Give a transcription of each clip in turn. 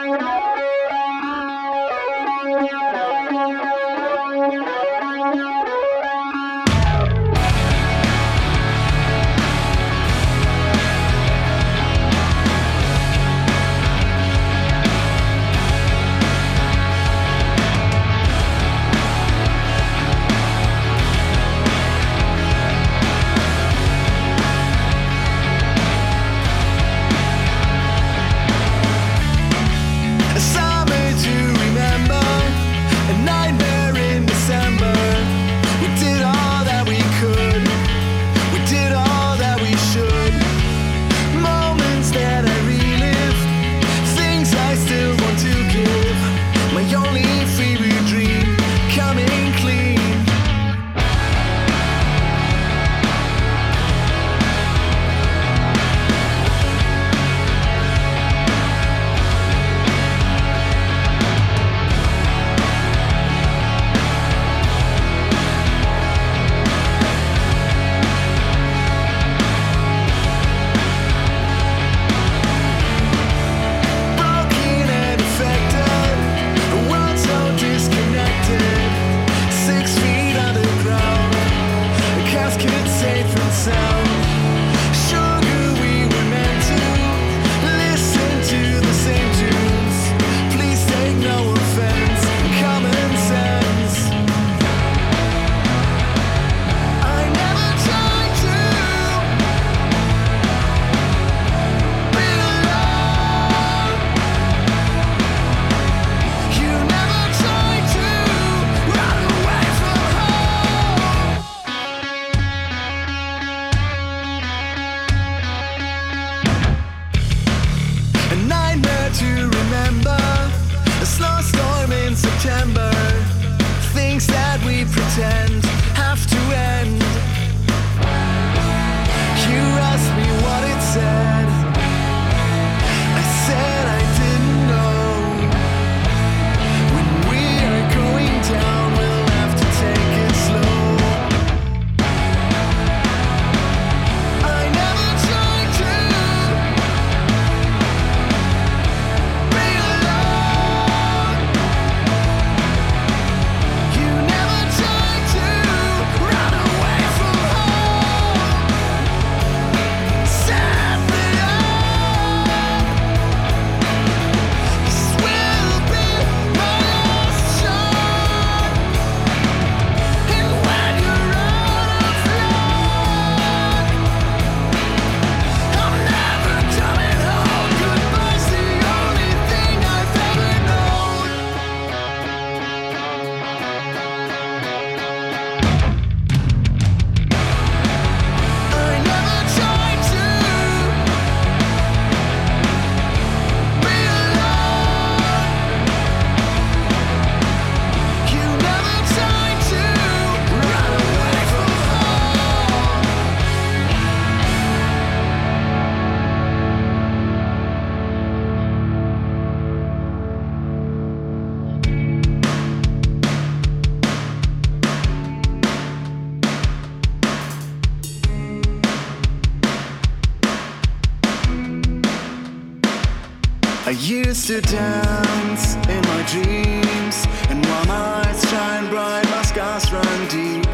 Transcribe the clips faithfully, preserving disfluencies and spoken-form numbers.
I used to dance in my dreams, and while my eyes shine bright, my scars run deep.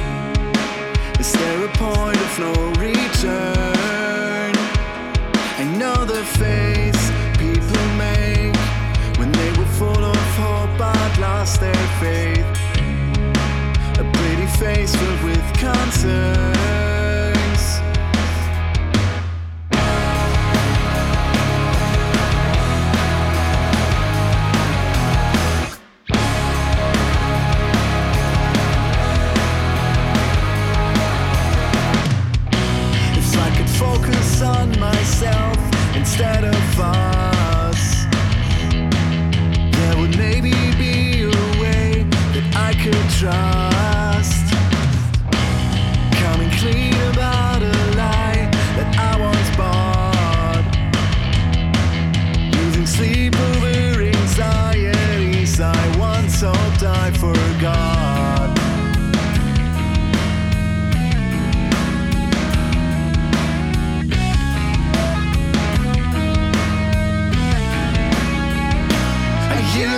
Is there a point of no return? I know the face people make when they were full of hope but lost their faith. A pretty face filled with concerns. Focus on myself instead of us. There would maybe be a way that I could trust. Coming clean about a lie that I once bought. Losing sleep over anxieties I once hoped I forgot.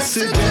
used to dance.